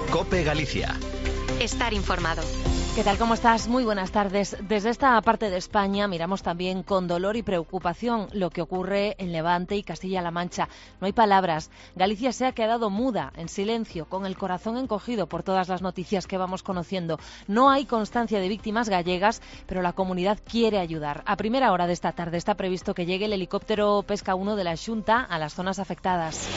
COPE Galicia. Estar informado. ¿Qué tal? ¿Cómo estás? Muy buenas tardes. Desde esta parte de España miramos también con dolor y preocupación lo que ocurre en Levante y Castilla-La Mancha. No hay palabras. Galicia se ha quedado muda, en silencio, con el corazón encogido por todas las noticias que vamos conociendo. No hay constancia de víctimas gallegas, pero la comunidad quiere ayudar. A primera hora de esta tarde está previsto que llegue el helicóptero Pesca 1 de la Xunta a las zonas afectadas.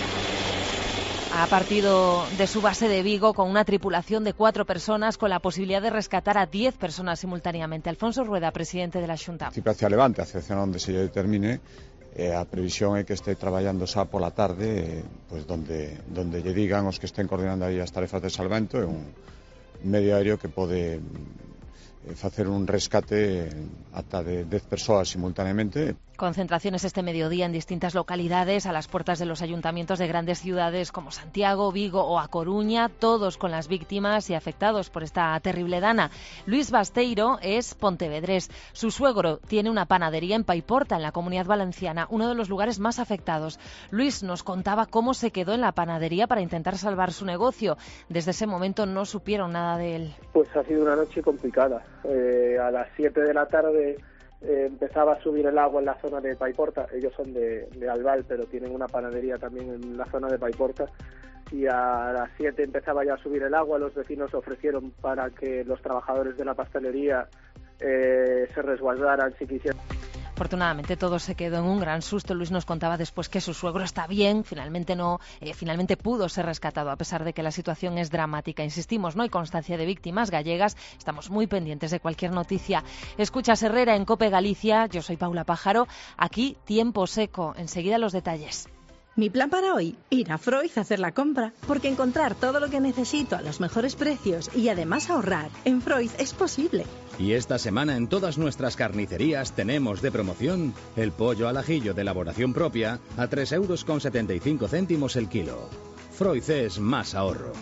Ha partido de su base de Vigo con una tripulación de 4 personas con la posibilidad de rescatar a 10 personas simultáneamente. Alfonso Rueda, presidente de la Xunta. Hacia Levante, hacia onde se determine, a previsión é que este traballando xa pola tarde, pois donde lle digan os que estén coordinando aí as tarefas de salvamento, é un medio aéreo que pode facer un rescate ata de 10 persoas simultáneamente. Concentraciones este mediodía en distintas localidades a las puertas de los ayuntamientos de grandes ciudades como Santiago, Vigo o A Coruña, todos con las víctimas y afectados por esta terrible dana. Luis Basteiro es pontevedrés. Su suegro tiene una panadería en Paiporta, en la Comunidad Valenciana, uno de los lugares más afectados. Luis nos contaba cómo se quedó en la panadería para intentar salvar su negocio. Desde ese momento no supieron nada de él. Pues ha sido una noche complicada. A las 7 de la tarde empezaba a subir el agua en la zona de Paiporta. Ellos son de Albal, pero tienen una panadería también en la zona de Paiporta. Y a las 7 empezaba ya a subir el agua. Los vecinos ofrecieron para que los trabajadores de la pastelería se resguardaran si quisieran. Afortunadamente todo se quedó en un gran susto. Luis nos contaba después que su suegro está bien, finalmente pudo ser rescatado a pesar de que la situación es dramática. Insistimos, no hay constancia de víctimas gallegas, estamos muy pendientes de cualquier noticia. Escuchas Herrera en COPE Galicia, yo soy Paula Pájaro, aquí tiempo seco, enseguida los detalles. Mi plan para hoy, ir a Freud a hacer la compra, porque encontrar todo lo que necesito a los mejores precios y además ahorrar en Freud es posible. Y esta semana en todas nuestras carnicerías tenemos de promoción el pollo al ajillo de elaboración propia a 3,75 € el kilo. Freud es más ahorro.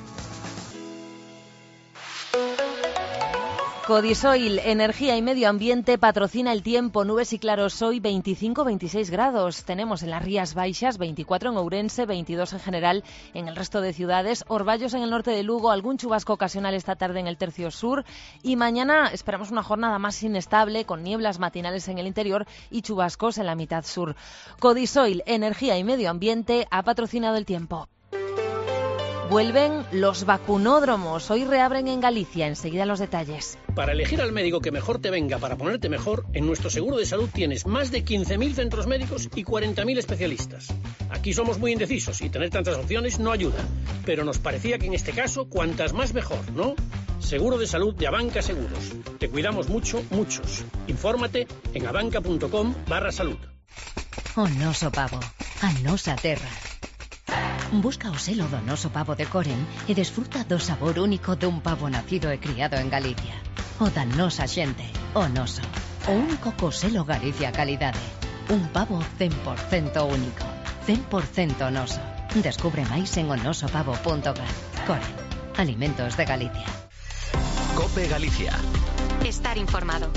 Codisoil, Energía y Medio Ambiente, patrocina el tiempo. Nubes y claros hoy, 25-26 grados. Tenemos en las Rías Baixas, 24 en Ourense, 22 en general en el resto de ciudades. Orballos en el norte de Lugo, algún chubasco ocasional esta tarde en el tercio sur. Y mañana esperamos una jornada más inestable, con nieblas matinales en el interior y chubascos en la mitad sur. Codisoil, Energía y Medio Ambiente, ha patrocinado el tiempo. Vuelven los vacunódromos. Hoy reabren en Galicia. Enseguida los detalles. Para elegir al médico que mejor te venga para ponerte mejor, en nuestro seguro de salud tienes más de 15.000 centros médicos y 40.000 especialistas. Aquí somos muy indecisos y tener tantas opciones no ayuda. Pero nos parecía que en este caso, cuantas más mejor, ¿no? Seguro de salud de Abanca Seguros. Te cuidamos mucho, muchos. Infórmate en abanca.com/salud. O noso pavo, a nosa terra. Busca o selo do noso pavo de Coren e desfruta do sabor único dun pavo nacido e criado en Galicia. O da nosa xente, o noso. O único co selo Galicia Calidade. Un pavo 100% único, 100% noso. Descubre máis en onosopavo.gal. Coren, alimentos de Galicia. COPE Galicia. Estar informado.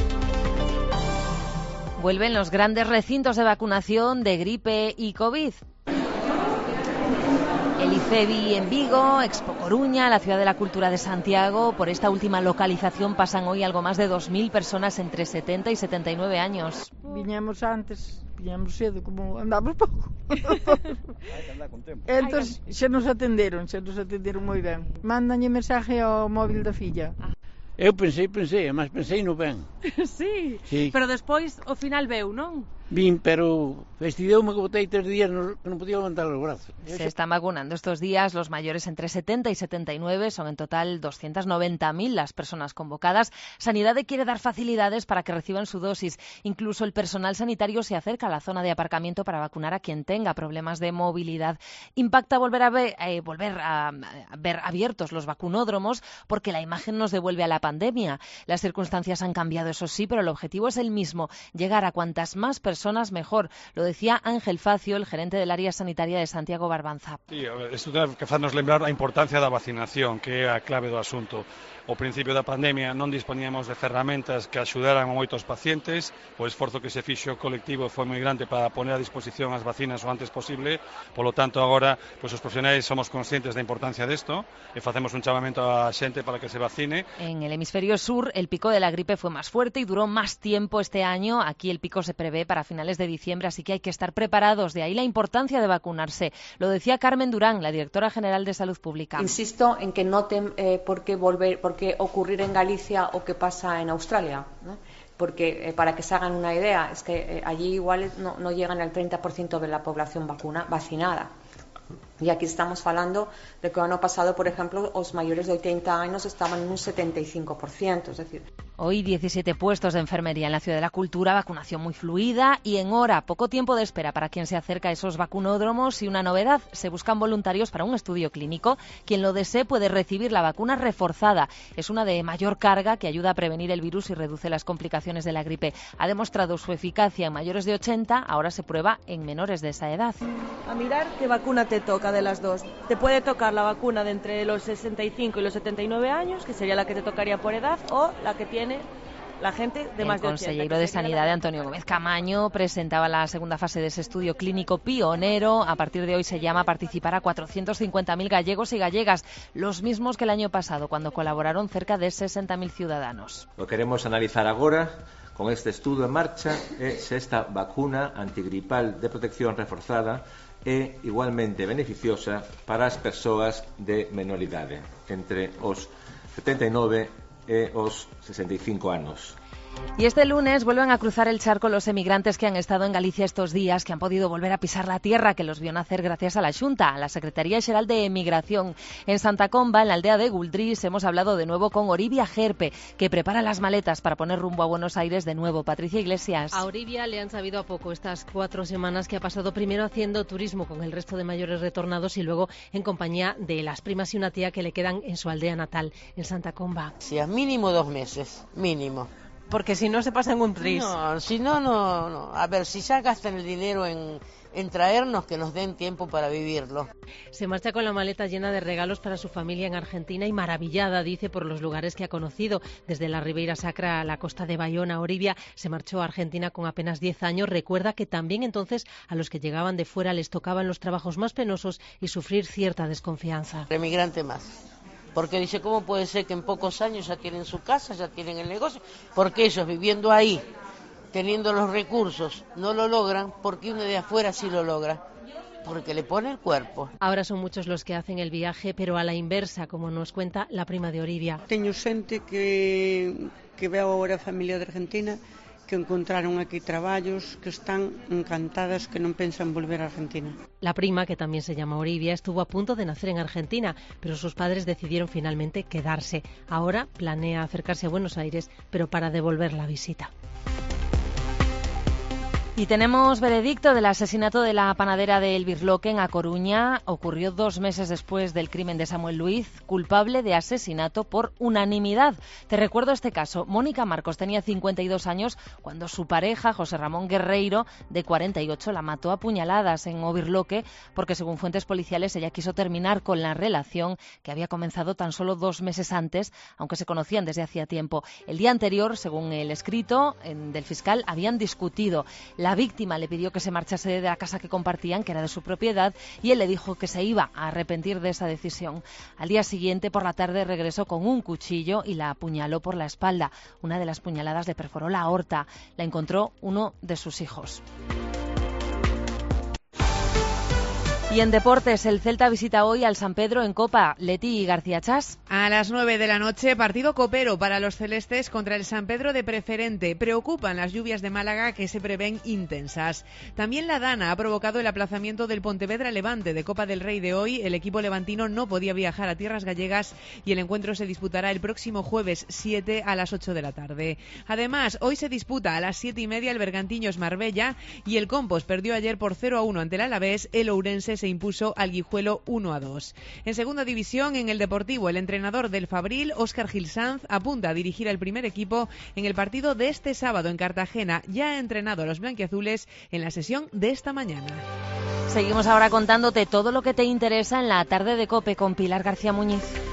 Vuelven los grandes recintos de vacunación de gripe y COVID. El IFEBI en Vigo, Expo Coruña, la Ciudad de la Cultura de Santiago. Por esta última localización pasan hoy algo más de 2.000 personas entre 70 y 79 años. Viñamos antes, viñamos cedo, como andamos pouco. Entón, xa nos atenderon moi ben. Mándanlle mensaje ao móvil da filla. Eu pensei, mas pensei no ben. Sí, pero despois ao final veu, non? Vin, pero vestideume que botei 3 días que non podía levantar os brazos. Se están vacunando estos días los mayores entre 70 y 79, son en total 290.000 las personas convocadas. Sanidade quiere dar facilidades para que reciban su dosis. Incluso el personal sanitario se acerca a la zona de aparcamiento para vacunar a quien tenga problemas de movilidad. Impacta volver a ver abiertos los vacunódromos porque la imagen nos devuelve a la pandemia. Las circunstancias han cambiado, eso sí, pero el objetivo es el mismo, llegar a cuantas más personas personas mejor. Lo decía Ángel Facio, el gerente del área sanitaria de Santiago Barbanza. Sí, isto debe que facernos lembrar a importancia da vacinación, que é a clave do asunto. Ao principio da pandemia non disponíamos de ferramentas que axudaran a moitos pacientes, o esforzo que se fixo colectivo foi moi grande para poner a disposición as vacinas o antes posible, polo tanto agora os profesionais somos conscientes da importancia desto e facemos un chamamento á xente para que se vacine. En el hemisferio sur el pico de la gripe fue más fuerte y duró más tiempo este año. Aquí el pico se prevé para finales de diciembre, así que hay que estar preparados. De ahí la importancia de vacunarse. Lo decía Carmen Durán, la directora general de Salud Pública. Insisto en que no ten por qué ocurrir en Galicia o que pasa en Australia, ¿no? Porque para que se hagan una idea, es que allí igual no llegan al 30% de la población vacinada. E aquí estamos falando de que o ano pasado, por exemplo, os maiores de 80 anos estaban nun 75%, es decir... Hoy 17 puestos de enfermería en la Ciudad de la Cultura, vacunación muy fluida y en hora, poco tiempo de espera para quien se acerca a esos vacunódromos y una novedad, se buscan voluntarios para un estudio clínico. Quien lo desee puede recibir la vacuna reforzada. Es una de mayor carga que ayuda a prevenir el virus y reduce las complicaciones de la gripe. Ha demostrado su eficacia en mayores de 80, ahora se prueba en menores de esa edad. A mirar qué vacuna te toca de las dos. Te puede tocar la vacuna de entre los 65 y los 79 años, que sería la que te tocaría por edad, o la que tiene la gente de más de 80. El consejero de Sanidad, Antonio Gómez Camaño, presentaba la segunda fase de ese estudio clínico pionero. A partir de hoy se llama a participar a 450.000 gallegos y gallegas, los mismos que el año pasado, cuando colaboraron cerca de 60.000 ciudadanos. Lo queremos analizar agora con este estudo en marcha se esta vacuna antigripal de protección reforzada é igualmente beneficiosa para as persoas de menor idade, entre os 79 e os 65 anos. Y este lunes vuelven a cruzar el charco los emigrantes que han estado en Galicia estos días, que han podido volver a pisar la tierra que los vio nacer gracias a la Xunta, a la Secretaría Xeral de Emigración. En Santa Comba, en la aldea de Guldrís, hemos hablado de nuevo con Oribia Gerpe, que prepara las maletas para poner rumbo a Buenos Aires de nuevo. Patricia Iglesias. A Oribia le han sabido a poco estas 4 semanas que ha pasado primero haciendo turismo con el resto de mayores retornados y luego en compañía de las primas y una tía que le quedan en su aldea natal, en Santa Comba. Sí, a mínimo 2 meses, mínimo. Porque si no se pasa en un tris. No, si no. A ver, si ya gastan el dinero en traernos, que nos den tiempo para vivirlo. Se marcha con la maleta llena de regalos para su familia en Argentina y maravillada, dice, por los lugares que ha conocido. Desde la Ribeira Sacra a la costa de Bayona, Oribia se marchó a Argentina con apenas 10 años. Recuerda que también entonces a los que llegaban de fuera les tocaban los trabajos más penosos y sufrir cierta desconfianza. Emigrante más. Porque dice, ¿cómo puede ser que en pocos años ya tienen su casa, ya tienen el negocio? Porque ellos viviendo ahí, teniendo los recursos, no lo logran, porque uno de afuera sí lo logra. Porque le pone el cuerpo. Ahora son muchos los que hacen el viaje, pero a la inversa, como nos cuenta la prima de Oribia. Teño xente que veo ahora a familia de Argentina, que encontraron aquí traballos, que están encantadas, que non pensan volver a Argentina. La prima, que también se llama Oribia, estuvo a punto de nacer en Argentina, pero sus padres decidieron finalmente quedarse. Ahora planea acercarse a Buenos Aires, pero para devolver la visita. Y tenemos veredicto del asesinato de la panadera de El Birloque en A Coruña. Ocurrió 2 meses después del crimen de Samuel Luiz, culpable de asesinato por unanimidad. Te recuerdo este caso. Mónica Marcos tenía 52 años cuando su pareja, José Ramón Guerreiro, de 48, la mató a puñaladas en O Birloque porque, según fuentes policiales, ella quiso terminar con la relación que había comenzado tan solo 2 meses antes, aunque se conocían desde hacía tiempo. El día anterior, según el escrito del fiscal, habían discutido. La víctima le pidió que se marchase de la casa que compartían, que era de su propiedad, y él le dijo que se iba a arrepentir de esa decisión. Al día siguiente, por la tarde, regresó con un cuchillo y la apuñaló por la espalda. Una de las puñaladas le perforó la aorta. La encontró uno de sus hijos. Y en deportes, el Celta visita hoy al San Pedro en Copa. Leti García Chas. A las 9 de la noche, partido copero para los celestes contra el San Pedro de Preferente. Preocupan las lluvias de Málaga, que se prevén intensas. También la Dana ha provocado el aplazamiento del Pontevedra Levante de Copa del Rey de hoy. El equipo levantino no podía viajar a tierras gallegas y el encuentro se disputará el próximo jueves 7 a las 8 de la tarde. Además, hoy se disputa a las 7:30 el Bergantiños Marbella y el Compos perdió ayer por 0-1 ante el Alavés. El Ourense se impuso al Guijuelo 1-2. En segunda división, en el Deportivo, el entrenador del Fabril, Óscar Gil Sanz, apunta a dirigir al primer equipo en el partido de este sábado en Cartagena. Ya ha entrenado a los blanquiazules en la sesión de esta mañana. Seguimos ahora contándote todo lo que te interesa en la tarde de COPE con Pilar García Muñiz.